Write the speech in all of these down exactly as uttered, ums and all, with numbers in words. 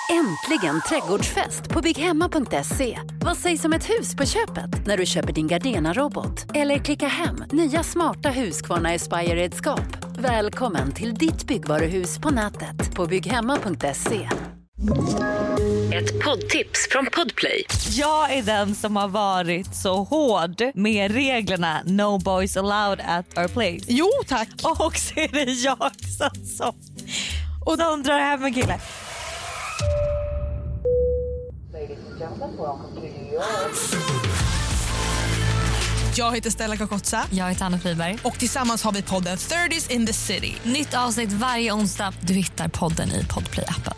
Äntligen trädgårdsfest på bygghemma punkt se. Vad sägs om ett hus på köpet när du köper din Gardena-robot? Eller klicka hem nya smarta Husqvarna Aspire-redskap. Välkommen till ditt byggvaruhus på nätet på bygghemma punkt se. Ett poddtips från Podplay. Jag är den som har varit så hård med reglerna No boys allowed at our place. Jo, tack. Och så är det jag som, som, och de drar hem en kille. Jag heter Stella Kakotsa. Jag heter Anna Friberg. Och tillsammans har vi podden thirties in the city. Nytt avsnitt varje onsdag. Du hittar podden i Podplay-appen.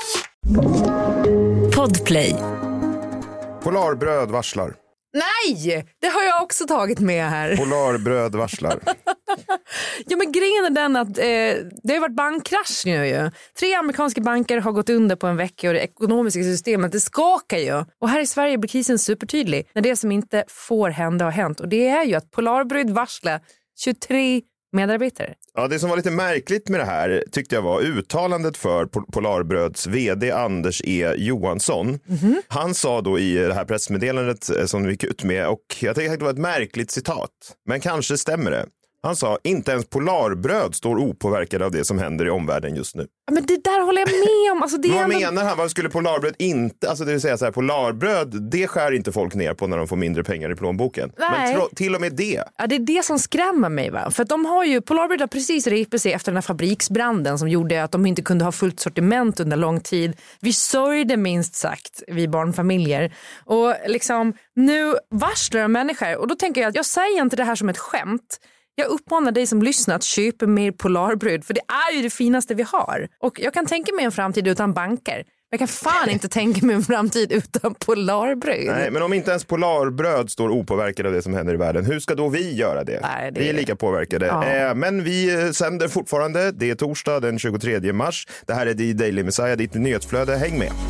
Podplay. Polarbröd varslar. Nej, det har jag också tagit med här. Polarbröd varslar. Ja, men grejen är den att eh, det har varit bankkrasch nu ju. Tre amerikanska banker har gått under på en vecka och det ekonomiska systemet, det skakar ju. Och här i Sverige blir krisen supertydlig när det som inte får hända har hänt. Och det är ju att Polarbröd varslar tjugotre medarbetare. Ja, det som var lite märkligt med det här tyckte jag var uttalandet för Polarbröds vd Anders E. Johansson. Mm-hmm. Han sa då i det här pressmeddelandet som vi gick ut med, och jag tyckte att det var ett märkligt citat, men kanske stämmer det. Han sa, inte ens Polarbröd står opåverkad av det som händer i omvärlden just nu. Ja, men det där håller jag med om. Alltså, det vad ändå... menar han? Vad skulle Polarbröd inte... Alltså det vill säga så här, Polarbröd, det skär inte folk ner på när de får mindre pengar i plånboken. Nej. Men tro, till och med det. Ja, det är det som skrämmer mig, va? För att de har ju, Polarbröd har precis ripit sig efter den här fabriksbranden som gjorde att de inte kunde ha fullt sortiment under lång tid. Vi sörjde minst sagt, vi barnfamiljer. Och liksom, nu varslar de människor. Och då tänker jag att jag säger inte det här som ett skämt. Jag uppmanar dig som lyssnar att köpa mer Polarbröd, för det är ju det finaste vi har. Och jag kan tänka mig en framtid utan banker. Jag kan fan inte tänka mig en framtid utan Polarbröd. Nej, men om inte ens Polarbröd står opåverkad av det som händer i världen, hur ska då vi göra det? Nej, det... Vi är lika påverkade. Ja. Eh, men vi sänder fortfarande. Det är torsdag den tjugotredje mars. Det här är The Daily Messiah, ditt nyhetsflöde. Häng med!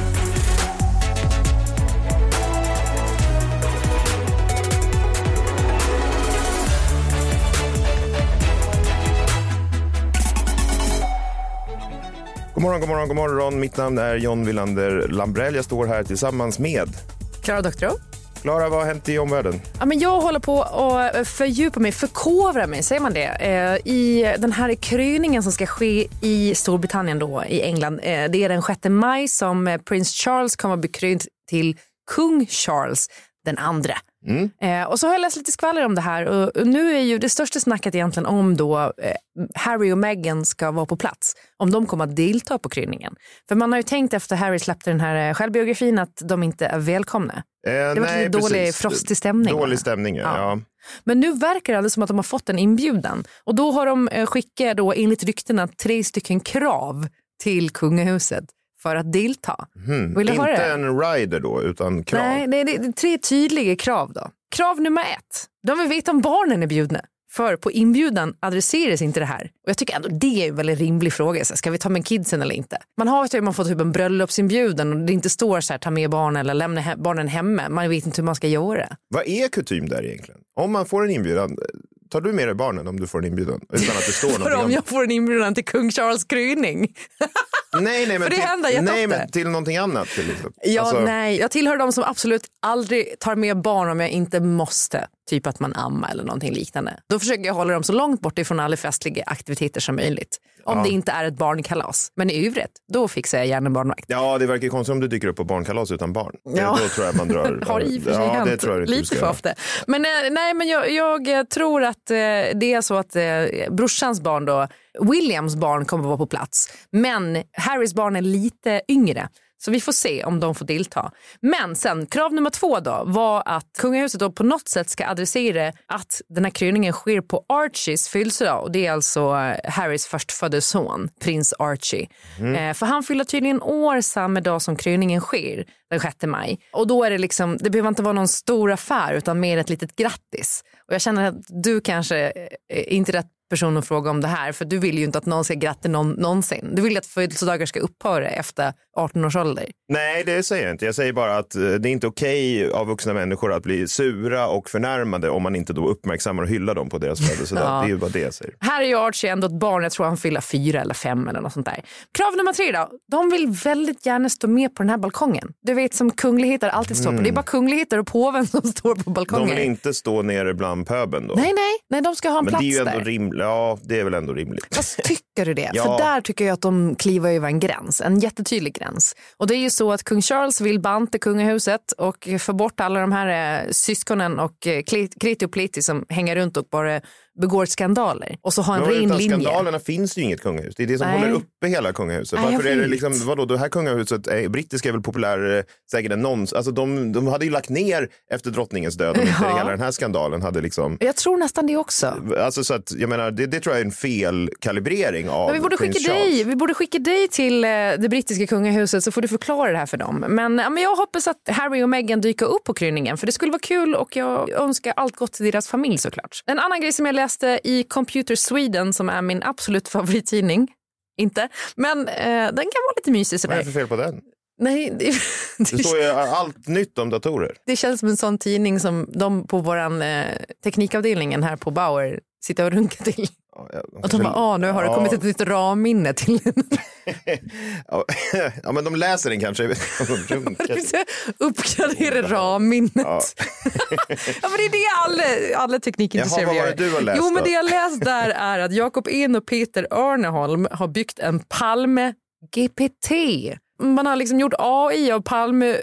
God morgon, god morgon, god morgon. Mitt namn är John Wilander Lambrell. Jag står här tillsammans med Klara Doktorow. Klara, vad har hänt i omvärlden? Ja, men jag håller på att fördjupa mig, förkovra mig, säger man det, eh, i den här kröningen som ska ske i Storbritannien då, i England. Eh, det är den sjätte maj som prins Charles kommer att bli krönt till kung Charles den andra. Mm. Eh, och så har jag läst lite skvaller om det här, och, och nu är ju det största snacket egentligen om då eh, Harry och Meghan ska vara på plats, om de kommer att delta på kröningen. För man har ju tänkt efter Harry släppte den här självbiografin att de inte är välkomna. Eh, det var nej, lite dålig, precis. frostig stämning. Dålig stämning, ja. ja. Men nu verkar det alldeles som att de har fått en inbjudan. Och då har de eh, skickat då enligt ryktena tre stycken krav till kungahuset för att delta. Mm. Vill du inte höra en rider då, utan krav? Nej, det är, det är tre tydliga krav då. Krav nummer ett. De vill veta om barnen är bjudna. För på inbjudan adresseras inte det här. Och jag tycker ändå det är väl en rimlig fråga. Så ska vi ta med kidsen eller inte? Man har ju man fått typ en bröllopsinbjudan och det inte står så här, ta med barn eller lämna he- barnen hemma. Man vet inte hur man ska göra. Vad är kutym där egentligen? Om man får en inbjudan, tar du med dig barnen om du får en inbjudan? Utan att det står någonting om om... jag får en inbjudan till kung Charles kröning. Nej, nej, men, det till, nej men till någonting annat. Till liksom. Ja, alltså... nej. Jag tillhör de som absolut aldrig tar med barn om jag inte måste. Typ att man ammar eller någonting liknande. Då försöker jag hålla dem så långt bort ifrån alla festliga aktiviteter som möjligt. Om ja. det inte är ett barnkalas. Men i övrigt, då fixar jag gärna barnvakt. Ja, det verkar konstigt om du dyker upp på barnkalas utan barn. Ja. Då tror jag man drar... har i och för sig ja, hänt det tror jag lite för ofta. Men, nej, men jag, jag tror att eh, det är så att eh, brorsans barn då, Williams barn kommer att vara på plats. Men Harrys barn är lite yngre. Så vi får se om de får delta. Men sen, krav nummer två då var att kungahuset då på något sätt ska adressera att den här kröningen sker på Archies födelsedag. Och det är alltså Harrys förstfödde son, prins Archie. Mm. Eh, för han fyller tydligen år samma dag som kröningen sker, den sjätte maj. Och då är det liksom, det behöver inte vara någon stor affär utan mer ett litet grattis. Och jag känner att du kanske är inte rätt person att fråga om det här, för du vill ju inte att någon ska gratta någon någonsin. Du vill att födelsedagar ska upphöra efter arton års ålder. Nej, det säger jag inte. Jag säger bara att det är inte okej av vuxna människor att bli sura och förnärmade om man inte då uppmärksammar och hyllar dem på deras födelsedag. Ja. Det är ju vad det jag säger. Här är ju Archie ändå ett barn, jag tror han fyller fyra eller fem eller något sånt där. Krav nummer tre då. De vill väldigt gärna stå med på den här balkongen. Du vet som kungligheter alltid står på. Mm. Det är bara kungligheter och påven som står på balkongen. De vill inte stå nere bland pöben då? Nej, nej. Nej, de ska ha en men plats det är ju ändå där. Rimligt. Ja, det är väl ändå rimligt. Fast tycker du det? Ja. För där tycker jag att de kliver över en gräns. En jättetydlig gräns. Och det är ju så att kung Charles vill banta kungahuset och få bort alla de här eh, syskonen och eh, kriti och pliti som hänger runt och bara begår skandaler. Och så ha en men ren linje. Skandalerna finns ju inget kungahus. Det är det som Nej. håller uppe hela kungahuset. Nej, varför är det liksom, vadå, det här kungahuset, är, brittiska är väl populär säkert än någonsin. Alltså de, de hade ju lagt ner efter drottningens död om inte Ja. hela den här skandalen hade liksom... Jag tror nästan det också. Alltså så att, jag menar, det, det tror jag är en felkalibrering av Men vi borde skicka dig, vi borde skicka dig till eh, det brittiska kungahuset så får du förklara det här för dem. Men, ja, men jag hoppas att Harry och Meghan dyker upp på kröningen för det skulle vara kul och jag önskar allt gott till deras familj såklart. En annan grej som jag läste i Computer Sweden som är min absolut favorittidning, inte, men eh, den kan vara lite mysig sådär. Vad är det för fel på den? Nej, det, det står ju allt nytt om datorer. Det känns som en sån tidning som de på våran eh, teknikavdelningen här på Bauer sitter och runkar till. Ja, ja, de och de bara, ah, nu har det ja. kommit ett nytt ramminne till ja, ja, men de läser den kanske. Uppgradera ramminnet. Ja. Ja, men det är det alla, alla teknikintresserade gör. Vad var det du har läst? Jo, men då? det jag läst där är att Jakob En och Peter Örneholm har byggt en Palme G P T. Man har liksom gjort A I av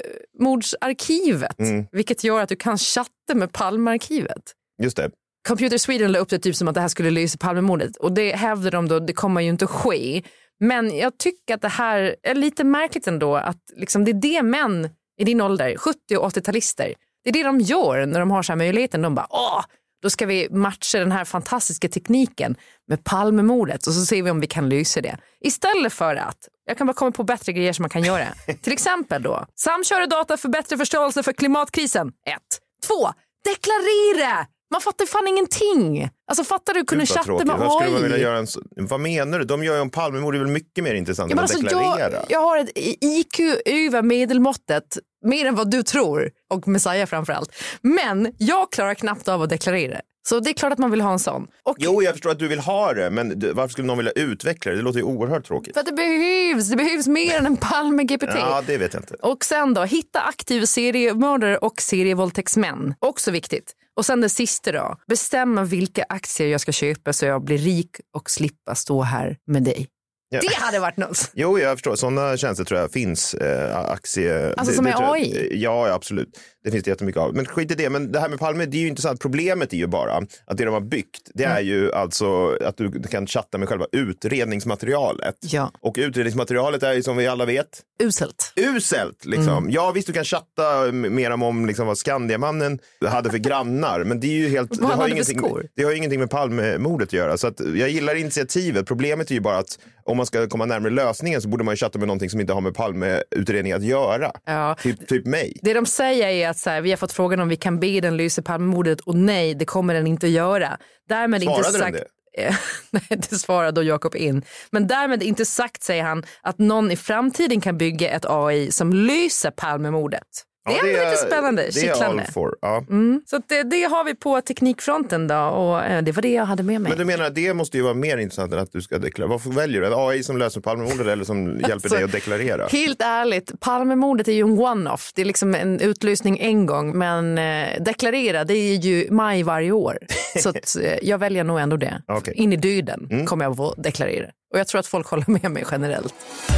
Palmemordsarkivet, mm. vilket gör att du kan chatta med Palmearkivet. Just det. Computer Sweden la upp det typ som att det här skulle lösa Palmemordet och det hävdar de då, det kommer ju inte ske. Men jag tycker att det här är lite märkligt ändå att liksom det är det män i din ålder, sjuttio- och åttio-talister, det är det de gör när de har så här möjligheten. De bara, åh, då ska vi matcha den här fantastiska tekniken med Palmemordet och så ser vi om vi kan lösa det. Istället för att, jag kan bara komma på bättre grejer som man kan göra. Till exempel då, samköra data för bättre förståelse för klimatkrisen. Ett. Två. Deklarera! Man fattar fan ingenting. Alltså fattar du kunna chatta med A I? Vad, skulle man vilja göra en, vad menar du? De gör ju en Palmemord, det är väl mycket mer intressant ja, än att alltså deklarera. Jag, jag har ett I Q över medelmåttet, mer än vad du tror. Och Messiah framförallt. Men jag klarar knappt av att deklarera. Så det är klart att man vill ha en sån. Och, jo, jag förstår att du vill ha det. Men varför skulle någon vilja utveckla det? Det låter ju oerhört tråkigt. För att det behövs. Det behövs mer än en Palme G P T. Ja, det vet jag inte. Och sen då, hitta aktiva seriemördare och serievåldtäktsmän. Också viktigt. Och sen det sista då. Bestämma vilka aktier jag ska köpa så jag blir rik och slippa stå här med dig. Ja. Det hade varit något. Jo, jag förstår. Sådana tjänster tror jag finns. Eh, aktie... Alltså det, som är A I? Ja, absolut. Det finns det jättemycket av. Men skit i det. Men det här med Palme, det är ju intressant. Problemet är ju bara att det de har byggt, det är mm. ju alltså att du kan chatta med själva utredningsmaterialet. Ja. Och utredningsmaterialet är ju som vi alla vet. Uselt. Uselt, liksom. Mm. Ja, visst du kan chatta mer om, om liksom, vad Skandiamannen hade för grannar. Men det är ju helt... Vad det har, ingenting, det har ingenting med Palmemordet att göra. Så att jag gillar initiativet. Problemet är ju bara att om man ska komma närmare lösningen så borde man ju chatta med någonting som inte har med Palmeutredning att göra. Ja. Typ, typ mig. Det de säger är att så här, vi har fått frågan om vi kan be den lösa Palmemordet och nej, det kommer den inte att göra. Därmed Svarade inte sagt... den det? Nej, det svarade då Jakob In. Men därmed inte sagt, säger han, att någon i framtiden kan bygga ett A I som löser Palmemordet. Det är, ja, det är lite spännande, det är all for, ja. mm. Så det, det har vi på teknikfronten då och eh, det var det jag hade med mig. Men du menar att det måste ju vara mer intressant än att du ska deklarera. Varför väljer du? En A I som löser Palmemordet eller som hjälper alltså, dig att deklarera? Helt ärligt, Palmemordet är ju en one-off. Det är liksom en utlösning en gång. Men eh, deklarera, det är ju maj varje år. Så att, eh, jag väljer nog ändå det. Okay. In i döden mm. kommer jag att få deklarera. Och jag tror att folk håller med mig generellt.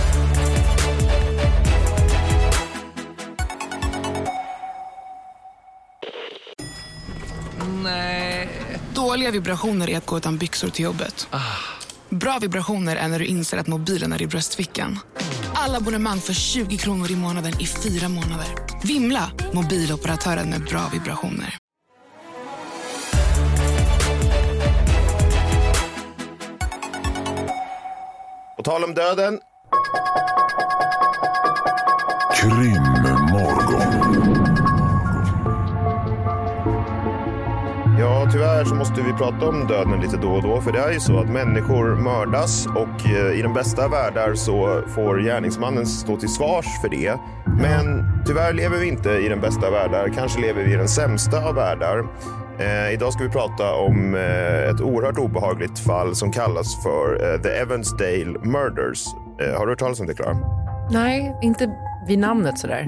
Nej. Dåliga vibrationer är att gå utan byxor till jobbet. Ah. Bra vibrationer är när du inser att mobilen är i bröstfickan. Alla abonnemang för tjugo kronor i månaden i fyra månader. Vimla, mobiloperatören med bra vibrationer. På tal om döden. Krimmorgon. Ja, tyvärr så måste måste vi prata om döden lite då och då. För det är ju så att människor mördas och i den bästa världar så får gärningsmannen stå till svars för det. Men tyvärr lever vi inte i den bästa världar. Kanske lever vi i den sämsta av världar. Eh, idag ska vi prata om eh, ett oerhört obehagligt fall som kallas för eh, The Evansdale Murders. Eh, har du hört talas om det, Klara? Nej, inte vid namnet sådär.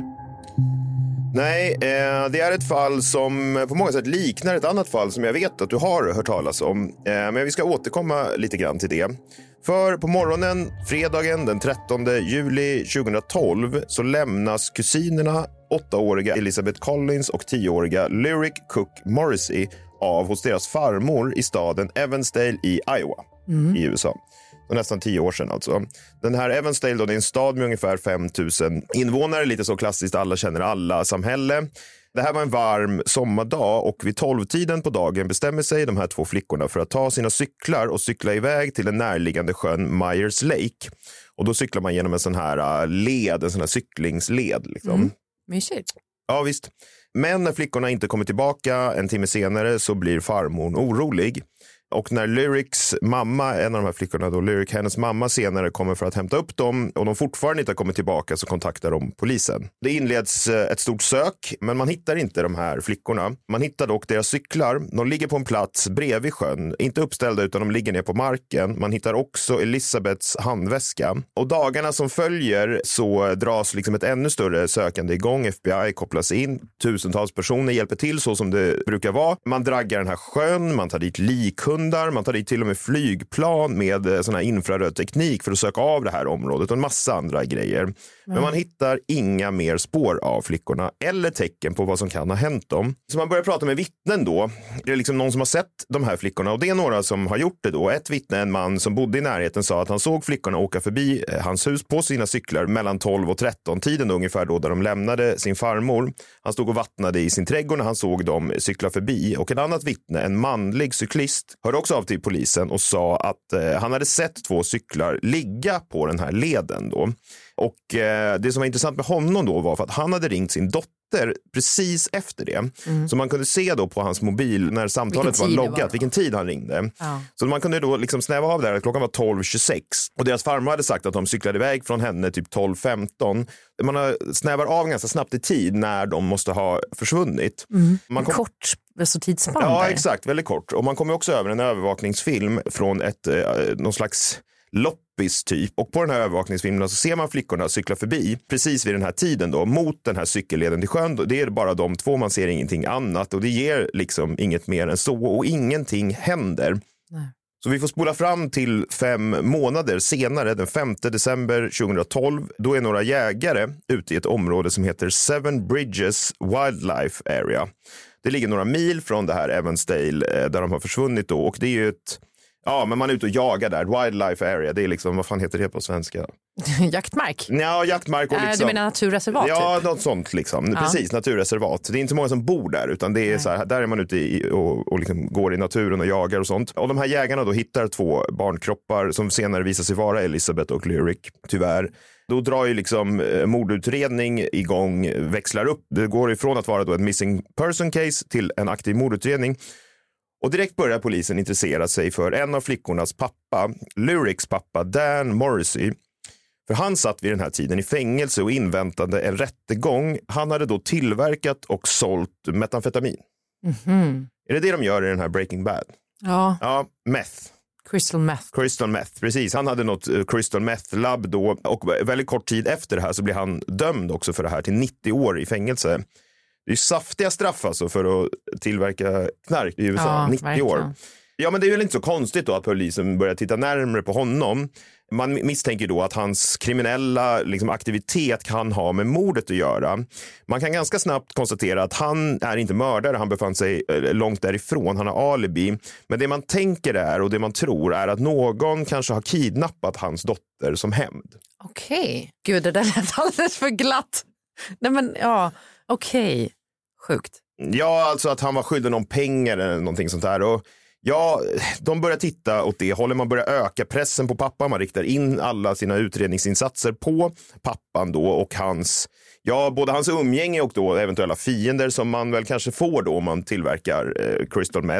Nej, eh, det är ett fall som på många sätt liknar ett annat fall som jag vet att du har hört talas om. Eh, men vi ska återkomma lite grann till det. För på morgonen, fredagen den trettonde juli tjugohundratolv så lämnas kusinerna åttaåriga Elizabeth Collins och tioåriga Lyric Cook Morrissey av hos deras farmor i staden Evansdale i Iowa mm. i U S A. Och nästan tio år sedan alltså. Den här Evansdale då, det är en stad med ungefär fem tusen invånare, lite så klassiskt alla känner alla samhälle. Det här var en varm sommardag och vid tolvtiden på dagen bestämmer sig de här två flickorna för att ta sina cyklar och cykla iväg till den närliggande sjön Myers Lake. Och då cyklar man genom en sån här led, en sån här cyklingsled liksom. Mm. Mysigt. Ja visst. Men när flickorna inte kommer tillbaka en timme senare så blir farmor orolig. Och när Lyrics mamma, en av de här flickorna då, Lyric, hennes mamma senare kommer för att hämta upp dem och de fortfarande inte har kommit tillbaka så kontaktar de polisen. Det inleds ett stort sök men man hittar inte de här flickorna. Man hittar dock deras cyklar. De ligger på en plats bredvid sjön, inte uppställda utan de ligger ner på marken. Man hittar också Elizabeths handväska. Och dagarna som följer så dras liksom ett ännu större sökande igång. F B I kopplas in, tusentals personer hjälper till så som det brukar vara. Man draggar den här sjön, man tar dit likhund. Man tar dit till och med flygplan med sån här infraröd teknik för att söka av det här området och en massa andra grejer. Mm. Men man hittar inga mer spår av flickorna eller tecken på vad som kan ha hänt dem. Så man börjar prata med vittnen då. Det är liksom någon som har sett de här flickorna och det är några som har gjort det då. Ett vittne, en man som bodde i närheten, sa att han såg flickorna åka förbi hans hus på sina cyklar mellan tolv och tretton tiden då, ungefär då där de lämnade sin farmor. Han stod och vattnade i sin trädgård när han såg dem cykla förbi och en annat vittne, en manlig cyklist, hörde också av till polisen och sa att eh, han hade sett två cyklar ligga på den här leden då. Och eh, det som var intressant med honom då var för att han hade ringt sin dotter precis efter det. Mm. Så man kunde se då på hans mobil när samtalet var loggat var vilken tid han ringde. Ja. Så man kunde då liksom snäva av där att klockan var tolv tjugosex och deras farmor hade sagt att de cyklade iväg från henne typ tolv femton. Man har snävar av ganska snabbt i tid när de måste ha försvunnit. Mm. Man kom... Kort så tidsspann. Ja, exakt, väldigt kort. Och man kommer också över en övervakningsfilm från ett eh, någon slags loppis typ. Och på den här övervakningsfilmen så ser man flickorna cykla förbi precis vid den här tiden då mot den här cykelleden till sjön. Det är bara de två, man ser ingenting annat och det ger liksom inget mer än så och ingenting händer. Nej. Så vi får spola fram till fem månader senare, den femte december tjugohundratolv. Då är några jägare ute i ett område som heter Seven Bridges Wildlife Area. Det ligger några mil från det här Evansdale där de har försvunnit då och det är ju ett, ja men man är ute och jagar där, Wildlife Area, det är liksom, vad fan heter det på svenska? Jaktmark? Ja, jaktmark och liksom. Du menar naturreservat? Ja, typ? Något sånt liksom, ja. Precis, naturreservat. Det är inte många som bor där utan det är Nej. så här, där är man ute i, och, och liksom går i naturen och jagar och sånt. Och de här jägarna då hittar två barnkroppar som senare visar sig vara Elizabeth och Lyric, tyvärr. Då drar ju liksom eh, mordutredning igång, växlar upp. Det går ifrån att vara då en missing person case till en aktiv mordutredning. Och direkt börjar polisen intressera sig för en av flickornas pappa, Lyrics pappa Dan Morrissey. För han satt vid den här tiden i fängelse och inväntade en rättegång. Han hade då tillverkat och sålt metamfetamin. Mm-hmm. Är det det de gör i den här Breaking Bad? Ja. Ja, meth. Crystal meth. Crystal meth, precis. Han hade något uh, crystal meth labb då och väldigt kort tid efter det här så blir han dömd också för det här till nittio år i fängelse. Det är ju saftiga straff alltså för att tillverka knark i U S A, ja, nittio verkligen. År. Ja, men det är ju inte så konstigt då att polisen börjar titta närmare på honom. Man misstänker då att hans kriminella liksom, aktivitet kan ha med mordet att göra. Man kan ganska snabbt konstatera att han är inte mördare, han befann sig långt därifrån, han har alibi. Men det man tänker är och det man tror är att någon kanske har kidnappat hans dotter som hämnd. Okej, okay. Gud, det där lät alldeles för glatt. Nej men ja, okej, okay. Sjukt. Ja, alltså att han var skyldig någon pengar eller någonting sånt där och ja, de börjar titta åt det hållet, man börjar öka pressen på pappa, man riktar in alla sina utredningsinsatser på pappan då och hans, ja både hans umgänge och då eventuella fiender som man väl kanske får då om man tillverkar eh, crystal meth.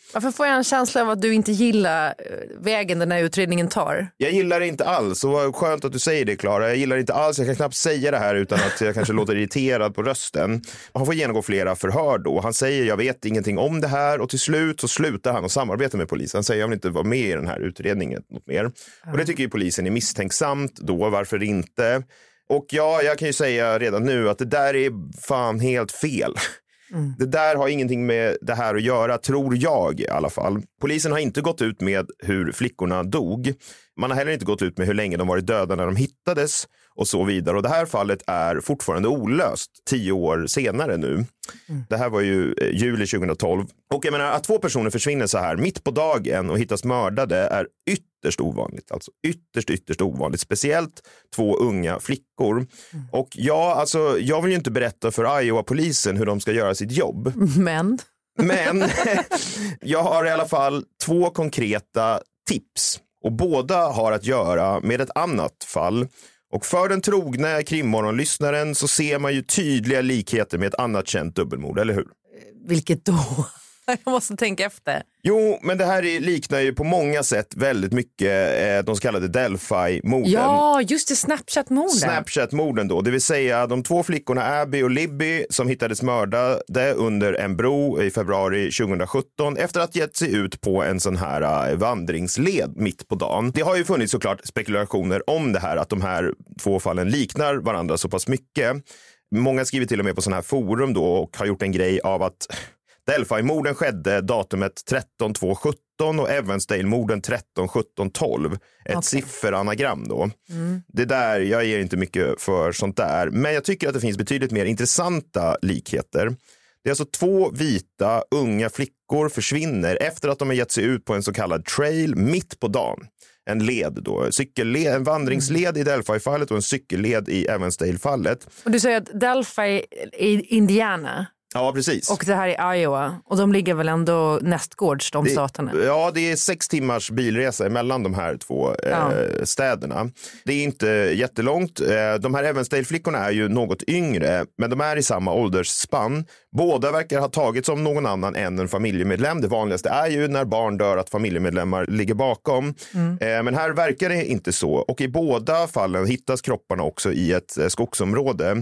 Varför får jag en känsla av att du inte gillar vägen den här utredningen tar? Jag gillar det inte alls, och vad skönt att du säger det, Klara. Jag gillar det inte alls, jag kan knappt säga det här utan att jag kanske låter irriterad på rösten. Han får genomgå flera förhör då. Han säger jag vet ingenting om det här, och till slut så slutar han att samarbeta med polisen. Han säger jag vill inte vara med i den här utredningen något mer. Mm. Och det tycker ju polisen är misstänksamt då, varför inte? Och ja, jag kan ju säga redan nu att det där är fan helt fel. Mm. Det där har ingenting med det här att göra, tror jag i alla fall. Polisen har inte gått ut med hur flickorna dog. Man har heller inte gått ut med hur länge de varit döda när de hittades och så vidare. Och det här fallet är fortfarande olöst tio år senare nu. Mm. Det här var ju juli tjugohundratolv. Och jag menar att två personer försvinner så här mitt på dagen och hittas mördade är ytterst ovanligt. Alltså ytterst, ytterst ovanligt. Speciellt två unga flickor. Mm. Och ja, alltså jag vill ju inte berätta för Iowa-polisen hur de ska göra sitt jobb. Men? Men jag har i alla fall två konkreta tips. Och båda har att göra med ett annat fall. Och för den trogna krimmorgonlyssnaren så ser man ju tydliga likheter med ett annat känt dubbelmord, eller hur? Vilket då? Jag måste tänka efter. Jo, men det här liknar ju på många sätt väldigt mycket eh, de så kallade Delphi-morden. Ja, just det, Snapchat-morden. Snapchat-morden då, det vill säga de två flickorna Abby och Libby som hittades mördade under en bro i februari tjugohundrasjutton efter att gett sig ut på en sån här uh, vandringsled mitt på dagen. Det har ju funnits såklart spekulationer om det här, att de här två fallen liknar varandra så pass mycket. Många skriver till och med på sån här forum då och har gjort en grej av att Delphi-morden skedde datumet tretton två sjutton och Evansdale-morden tretton sjutton tolv. Ett okay. sifferanagram då. Mm. Det där, jag ger inte mycket för sånt där. Men jag tycker att det finns betydligt mer intressanta likheter. Det är alltså två vita unga flickor försvinner efter att de har gett sig ut på en så kallad trail mitt på dagen. En led då, cykelled, en vandringsled mm. i Delphi-fallet och en cykelled i Evansdale-fallet. Och du säger att Delphi är Indiana? Ja, precis. Och det här är Iowa. Och de ligger väl ändå nästgårds, de det, staterna? Ja, det är sex timmars bilresa mellan de här två ja. eh, städerna. Det är inte jättelångt. Eh, de här Evansdale-flickorna är ju något yngre, men de är i samma åldersspann. Båda verkar ha tagits om någon annan än en familjemedlem. Det vanligaste är ju när barn dör att familjemedlemmar ligger bakom. Mm. Eh, men här verkar det inte så. Och i båda fallen hittas kropparna också i ett eh, skogsområde.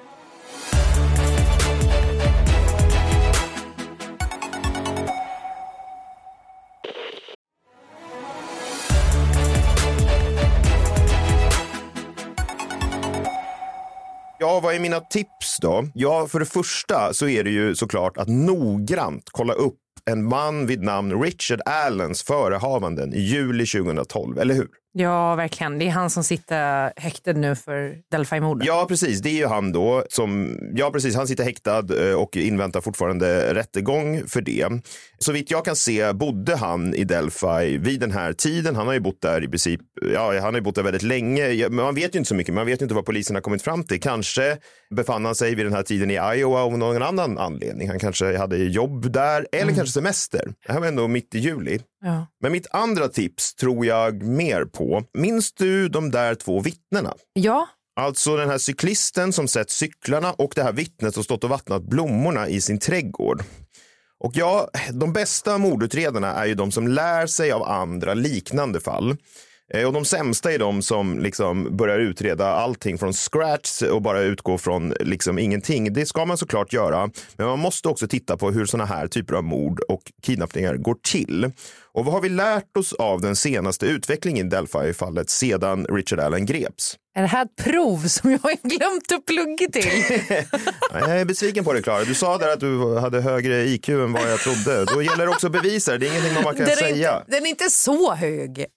Ja, vad är mina tips då? Ja, för det första så är det ju såklart att noggrant kolla upp en man vid namn Richard Allens förehavanden i juli tjugohundratolv, eller hur? Ja, verkligen. Det är han som sitter häktad nu för Delphi-morden. Ja, precis. Det är ju han då som, ja precis, han sitter häktad och inväntar fortfarande rättegång för det. Så vitt jag kan se bodde han i Delphi vid den här tiden. Han har ju bott där i princip, ja han har ju bott där väldigt länge. Men man vet ju inte så mycket, man vet ju inte vad polisen har kommit fram till. Kanske befann han sig vid den här tiden i Iowa av någon annan anledning. Han kanske hade jobb där, eller mm. kanske semester. Det här var ändå mitt i juli. Ja. Men mitt andra tips tror jag mer på. Minns du de där två vittnena? Ja. Alltså den här cyklisten som sett cyklarna och det här vittnet som stått och vattnat blommorna i sin trädgård. Och ja, de bästa mordutredarna är ju de som lär sig av andra liknande fall. Och de sämsta är de som liksom börjar utreda allting från scratch och bara utgå från liksom ingenting. Det ska man såklart göra, men man måste också titta på hur såna här typer av mord och kidnappningar går till. Och vad har vi lärt oss av den senaste utvecklingen i Delphi-fallet sedan Richard Allen greps? Är det här ett prov som jag har glömt att plugga till? Jag är besviken på det, Klara. Du sa där att du hade högre I Q än vad jag trodde. Då gäller det också att bevisa det. Det är ingenting man kan den säga. Inte, den är inte så hög.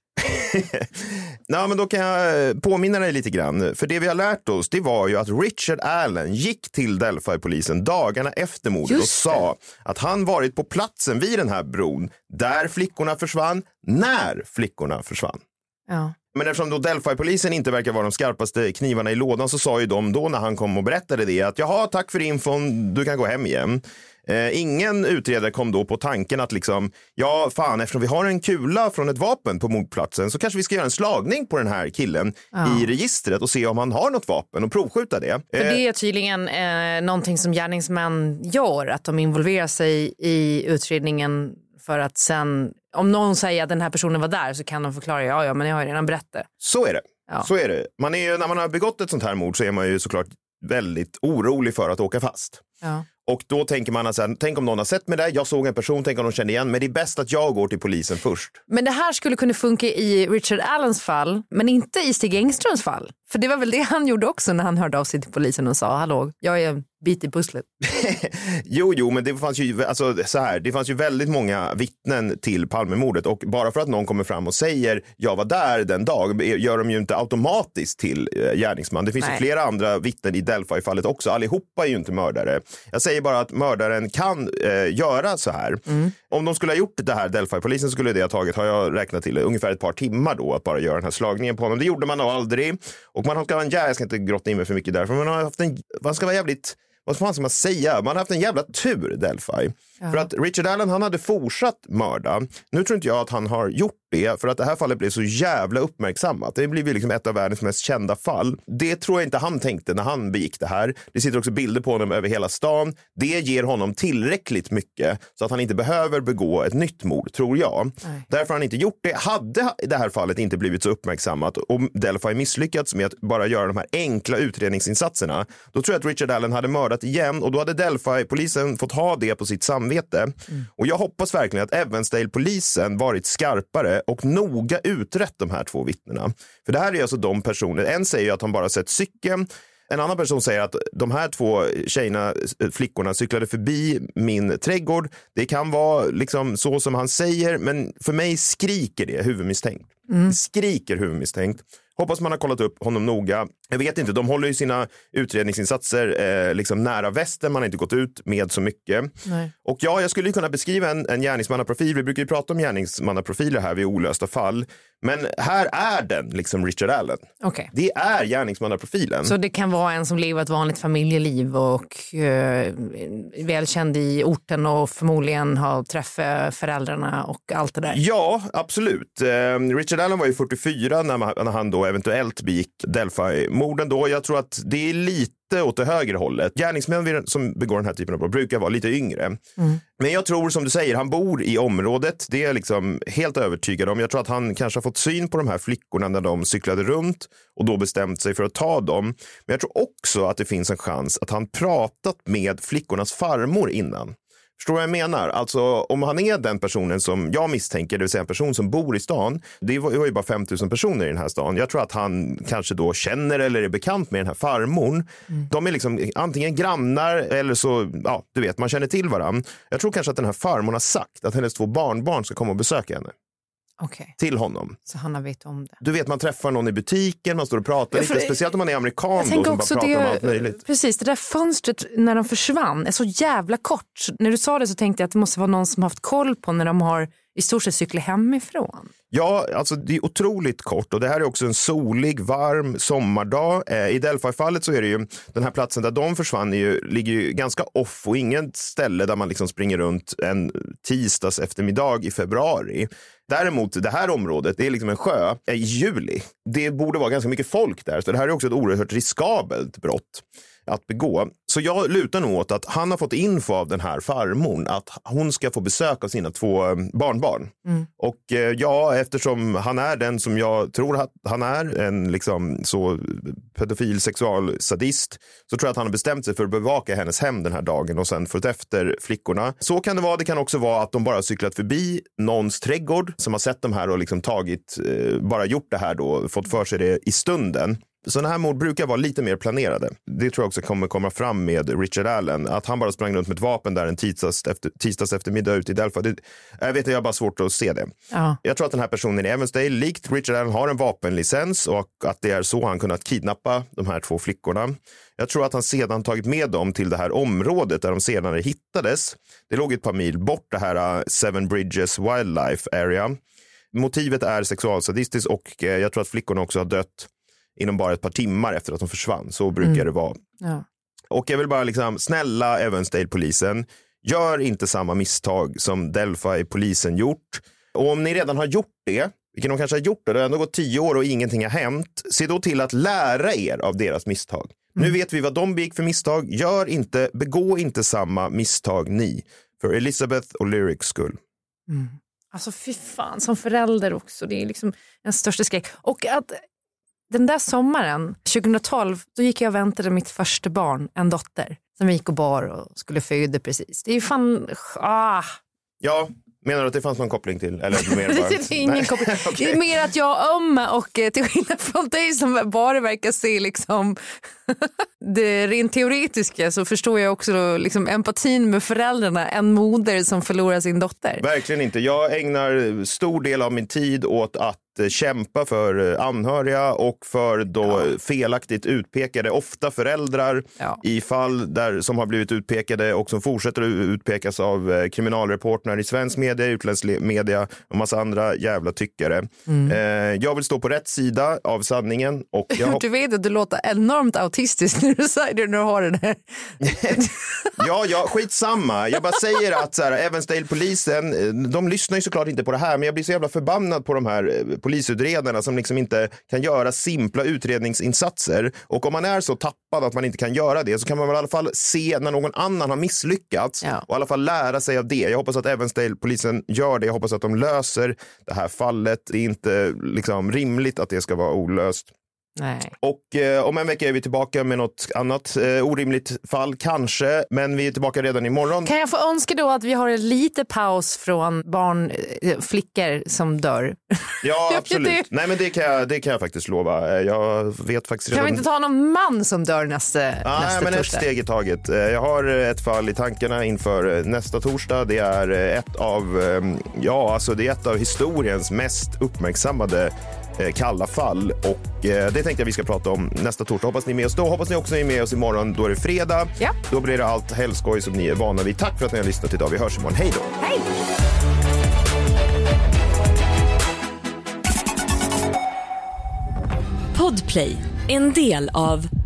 Nej, men då kan jag påminna dig lite grann. För det vi har lärt oss, det var ju att Richard Allen gick till Delphi-polisen dagarna efter mordet och sa att han varit på platsen vid den här bron där flickorna försvann, när flickorna försvann. Ja. Men eftersom då Delphi-polisen inte verkar vara de skarpaste knivarna i lådan, så sa ju de då när han kom och berättade det att jaha, tack för infon, du kan gå hem igen. Eh, ingen utredare kom då på tanken att liksom, ja fan, eftersom vi har en kula från ett vapen på mordplatsen så kanske vi ska göra en slagning på den här killen ja. i registret och se om han har något vapen och provskjuta det. För det är tydligen eh, någonting som gärningsmän gör, att de involverar sig i utredningen för att sen, om någon säger att den här personen var där så kan de förklara, ja ja men jag har redan berättat. Så är det. Ja. Så är det. Man är ju, när man har begått ett sånt här mord så är man ju såklart väldigt orolig för att åka fast. Ja. Och då tänker man att tänk om någon har sett mig där, jag såg en person, tänk om de känner igen, men det är bäst att jag går till polisen först. Men det här skulle kunna funka i Richard Allens fall, men inte i Stig Engströms fall. För det var väl det han gjorde också när han hörde av sig till polisen och sa, hallå, jag är en bit i pusslet. jo, jo, men det fanns ju, alltså, så här, det fanns ju väldigt många vittnen till Palmemordet och bara för att någon kommer fram och säger jag var där den dag gör de ju inte automatiskt till eh, gärningsman. Det finns Nej. ju flera andra vittnen i Delphi-fallet också. Allihopa är ju inte mördare. Jag säger bara att mördaren kan eh, göra så här. Mm. Om de skulle ha gjort det här, Delphi-polisen skulle det ha tagit, har jag räknat till, ungefär ett par timmar då att bara göra den här slagningen på honom. Det gjorde man aldrig. Och man har, ja, jag ska inte grotta in mig för mycket där, för man har haft en, man ska vara jävligt, vad fan ska man säga? Man har haft en jävla tur, Delphi. Ja. För att Richard Allen, han hade fortsatt mörda. Nu tror inte jag att han har gjort det, för att det här fallet blev så jävla uppmärksammat. Det blev liksom ett av världens mest kända fall. Det tror jag inte han tänkte när han begick det här. Det sitter också bilder på honom över hela stan. Det ger honom tillräckligt mycket så att han inte behöver begå ett nytt mord, tror jag. Nej. Därför har han inte gjort det. Hade det här fallet inte blivit så uppmärksammat och Delphi misslyckats med att bara göra de här enkla utredningsinsatserna, då tror jag att Richard Allen hade mördat igen och då hade Delphi-polisen fått ha det på sitt samvete. Mm. Och jag hoppas verkligen att Evansdale-polisen varit skarpare och noga utrett de här två vittnena. För det här är alltså de personer, en säger att han bara sett cykeln, en annan person säger att de här två tjejerna, flickorna cyklade förbi min trädgård. Det kan vara liksom så som han säger, men för mig skriker det huvudmisstänkt. Mm. Skriker huvudmisstänkt. Hoppas man har kollat upp honom noga. Jag vet inte, de håller ju sina utredningsinsatser eh, liksom nära västen. Man har inte gått ut med så mycket. Nej. Och ja, jag skulle ju kunna beskriva en, en gärningsmannaprofil. Vi brukar ju prata om gärningsmannaprofiler här vid olösta fall. Men här är den liksom Richard Allen. Okay. Det är gärningsmannaprofilen. Så det kan vara en som lever ett vanligt familjeliv och eh, välkänd i orten och förmodligen har träffat föräldrarna och allt det där. Ja, absolut. Eh, Richard Allen var ju fyrtiofyra när, man, när han då eventuellt begick Delphi-morden då. Jag tror att det är lite åt det högre hållet. Gärningsmän som begår den här typen av brott brukar vara lite yngre. Mm. Men jag tror, som du säger, han bor i området. Det är jag liksom helt övertygad om. Jag tror att han kanske har fått syn på de här flickorna när de cyklade runt och då bestämt sig för att ta dem. Men jag tror också att det finns en chans att han pratat med flickornas farmor innan. Förstår vad jag menar? Alltså om han är den personen som jag misstänker, det vill säga en person som bor i stan, det var ju bara fem tusen personer i den här stan. Jag tror att han kanske då känner eller är bekant med den här farmor. Mm. De är liksom antingen grannar eller så, ja du vet, man känner till varandra. Jag tror kanske att den här farmor har sagt att hennes två barnbarn ska komma och besöka henne. Okay. Till honom. Så han har vet om det. Du vet, man träffar någon i butiken, man står och pratar ja, lite, speciellt om man är amerikan då, som bara pratar det, om allt möjligt. Precis, det där fönstret när de försvann är så jävla kort. När du sa det så tänkte jag att det måste vara någon som haft koll på när de har i stort sett cyklat hemifrån. Ja, alltså det är otroligt kort och det här är också en solig, varm sommardag. Eh, I Delphi-fallet så är det ju den här platsen där de försvann är ju, ligger ju ganska off och inget ställe där man liksom springer runt en tisdags eftermiddag i februari. Däremot det här området, det är liksom en sjö i juli. Det borde vara ganska mycket folk där, så det här är också ett oerhört riskabelt brott att begå. Så jag lutar nog åt att han har fått info av den här farmor att hon ska få besöka sina två barnbarn. Mm. Och ja, eftersom han är den som jag tror att han är, en liksom så pedofil sexual sadist, så tror jag att han har bestämt sig för att bevaka hennes hem den här dagen och sen fått efter flickorna. Så kan det vara. Det kan också vara att de bara har cyklat förbi någons trädgård som har sett de här och liksom tagit, bara gjort det här då, fått för sig det i stunden. Sådana här mord brukar vara lite mer planerade. Det tror jag också kommer komma fram med Richard Allen. Att han bara sprang runt med ett vapen där en tisdags, efter, tisdags eftermiddag ute i Delphi. Det, jag vet att jag har bara svårt att se det. Ja. Jag tror att den här personen i Evansdale, likt Richard Allen, har en vapenlicens och att det är så han kunnat kidnappa de här två flickorna. Jag tror att han sedan tagit med dem till det här området där de senare hittades. Det låg ett par mil bort, det här Seven Bridges Wildlife Area. Motivet är sexualsadistiskt och jag tror att flickorna också har dött inom bara ett par timmar efter att de försvann. Så brukar mm. det vara. Ja. Och jag vill bara liksom, snälla Evansdale-polisen, gör inte samma misstag som Delphi-polisen gjort. Och om ni redan har gjort det, vilket de kanske har gjort det, det har ändå gått tio år och ingenting har hänt, se då till att lära er av deras misstag. Mm. Nu vet vi vad de begick för misstag. Gör inte, begå inte samma misstag ni. För Elizabeth och Lyrics skull. Mm. Alltså fy fan, som förälder också. Det är liksom en största skräck. Och att den där sommaren, tjugohundratolv, då gick jag och väntade mitt första barn, en dotter. Som vi gick och bar och skulle föda precis. Det är ju fan... Ah. Ja, menar du att det fanns någon koppling till? Eller mer bara... det är ingen koppling. Okay. Det är mer att jag ömma och till skillnad från dig som bara verkar se liksom det rent teoretiska, så förstår jag också liksom empatin med föräldrarna, en moder som förlorar sin dotter. Verkligen inte. Jag ägnar stor del av min tid åt att kämpa för anhöriga och för då ja. felaktigt utpekade, ofta föräldrar ja. i fall där, som har blivit utpekade och som fortsätter att utpekas av kriminalreportrar i svensk media, utländsk media och massa andra jävla tyckare. Mm. Eh, jag vill stå på rätt sida av sanningen. Och jag du vet att du låter enormt autistisk när du säger det, när du har det där. ja, ja, skitsamma. Jag bara säger att så här, Evansdale-polisen, de lyssnar ju såklart inte på det här, men jag blir så jävla förbannad på de här polisutredarna som liksom inte kan göra simpla utredningsinsatser. Och om man är så tappad att man inte kan göra det, så kan man väl i alla fall se när någon annan har misslyckats ja. och i alla fall lära sig av det. Jag hoppas att Evansdale-polisen gör det. Jag hoppas att de löser det här fallet. Det är inte liksom rimligt att det ska vara olöst. Nej. Och eh, om en vecka är vi tillbaka med något annat eh, orimligt fall kanske, men vi är tillbaka redan imorgon. Kan jag få önska då att vi har en lite paus från barn, eh, flickor som dör? Ja, absolut. Nej, men det kan jag, det kan jag faktiskt lova. Jag vet faktiskt redan... Kan vi inte ta någon man som dör nästa, ah, nästa men torsdag? Ett steg i taget. Jag har ett fall i tankarna inför nästa torsdag. Det är ett av, ja, alltså det är ett av historiens mest uppmärksammade kalla fall, och det tänkte jag vi ska prata om nästa torsdag. Hoppas ni är med oss då. Hoppas ni också är med oss imorgon. Då är det fredag. Ja. Då blir det allt helskoj som ni är vana vid. Tack för att ni har lyssnat idag. Vi hörs imorgon. Hej då! Hej! Podplay, en del av